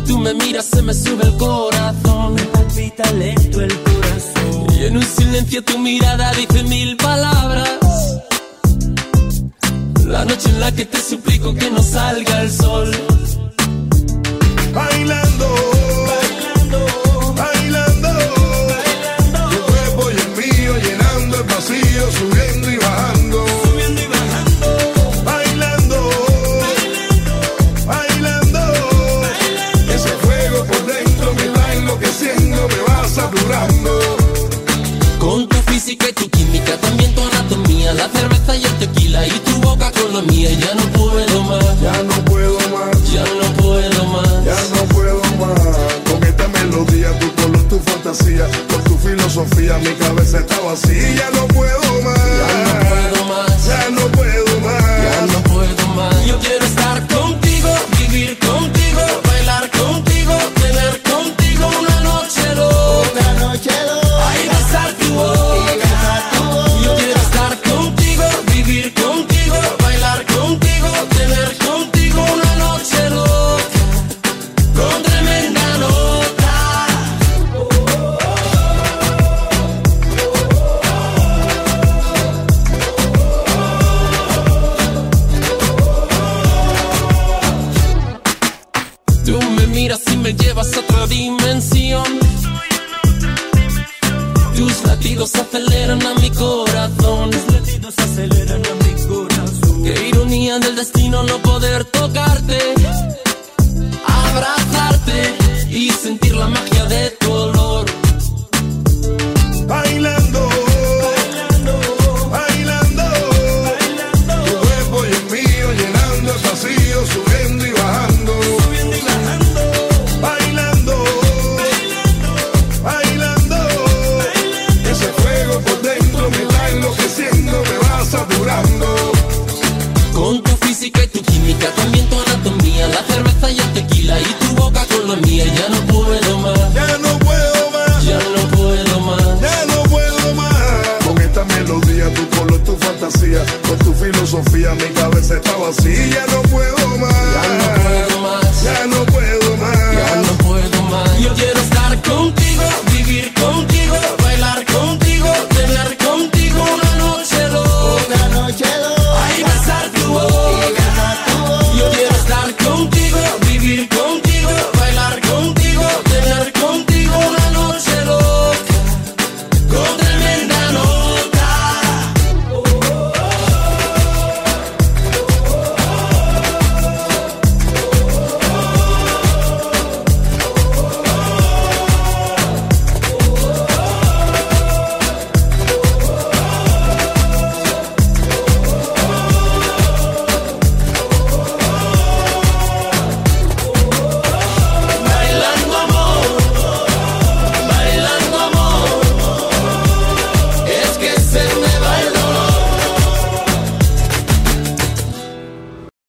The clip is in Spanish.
tú me miras se me sube el corazón. Me palpita lento el corazón. Y en un silencio tu mirada dice 1000 palabras. La noche en la que te suplico que no salga el sol. Bailando, bailando, bailando, bailando. Tu cuerpo y el mío llenando el vacío, subiendo y bajando. Subiendo y bajando. Bailando, bailando, bailando, bailando. Ese fuego por dentro me va enloqueciendo, me va saturando. Con tu física y tu química, también tu anatomía, la cerveza y el tequila y tu boca con la mía. Ya no puedo más, ya no puedo más, ya no puedo más, ya no puedo más. Con esta melodía, tu color, tu fantasía, con tu filosofía, mi cabeza está vacía. Ya no puedo más, ya no puedo más, ya no puedo más, ya no puedo más. Yo quiero estar contigo, vivir contigo, bailar contigo, tener contigo una noche loca. Una noche loca. Ay, besar tu boca. Yo quiero estar contigo, vivir contigo, bailar contigo, tener contigo una noche loca, con tremenda nota. Tú me miras y me llevas a otra dimensión. Tus latidos aceleran a mi corazón. Tus latidos aceleran a mi corazón. Qué ironía del destino no poder tocarte.